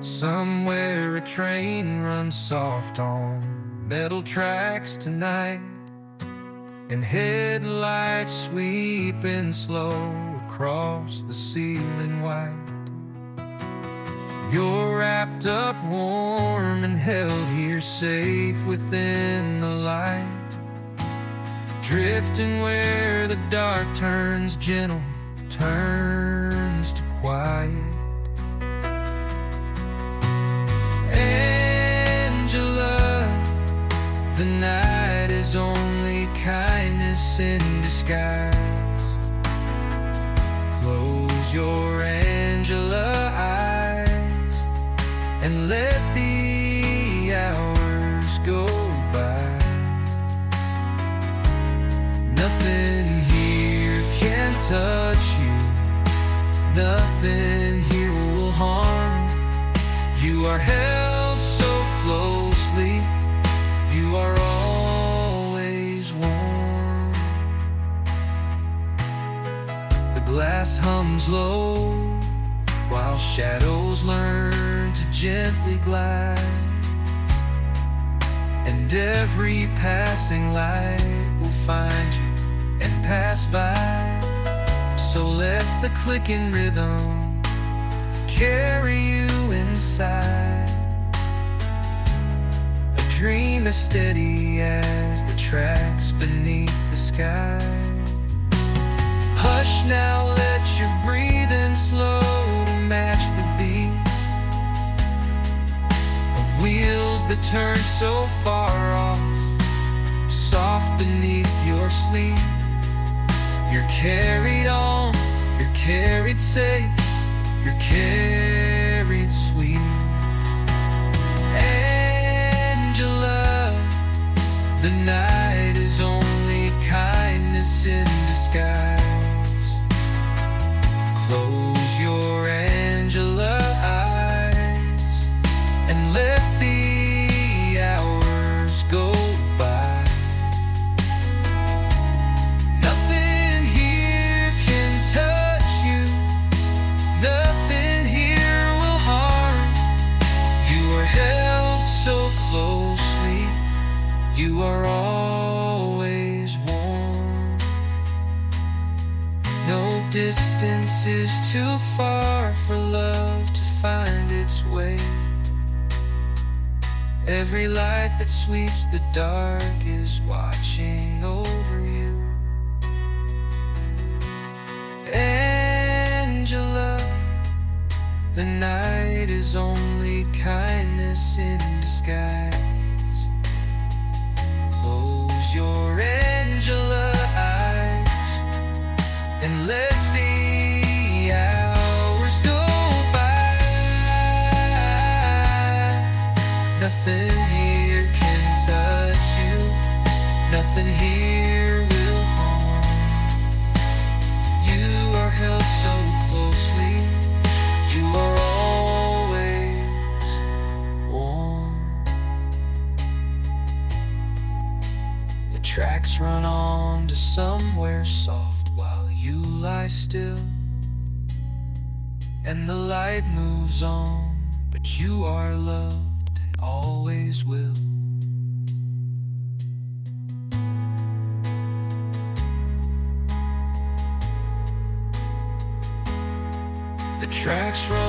Somewhere a train runs soft on metal tracks tonight, and headlights sweeping slow across the ceiling white. You're wrapped up warm and held here safe within the light, drifting where the dark turns gentle, turns to quiet. The night is only kindness in disguise. Close your Angela eyes and let the hours go by. Nothing here can touch you, nothing here will harm. You are held so closely, you are always warm. The glass hums low while shadows learn to gently glide, and every passing light will find you and pass by. So let the clicking rhythm carry you inside, dream as steady as the tracks beneath the sky. Hush now, let your breathing slow to match the beat of wheels that turn so far off, soft beneath your sleep. You're carried on, you're carried safe, you're carried sweet. The night is only kindness in disguise. Close your Angela eyes and let the hours go by. Nothing here can touch you, nothing here will harm. You are held so closely, you are always warm. No distance is too far for love to find its way. Every light that sweeps the dark is watching over you. Angela, the night is only kindness in disguise. Close your Angela eyes and let the hours go by. Nothing here can touch you, nothing here will harm. You are held so closely, you are always warm. The tracks run on to somewhere soft while you lie still, and the light moves on, but you are loved and always will. The tracks run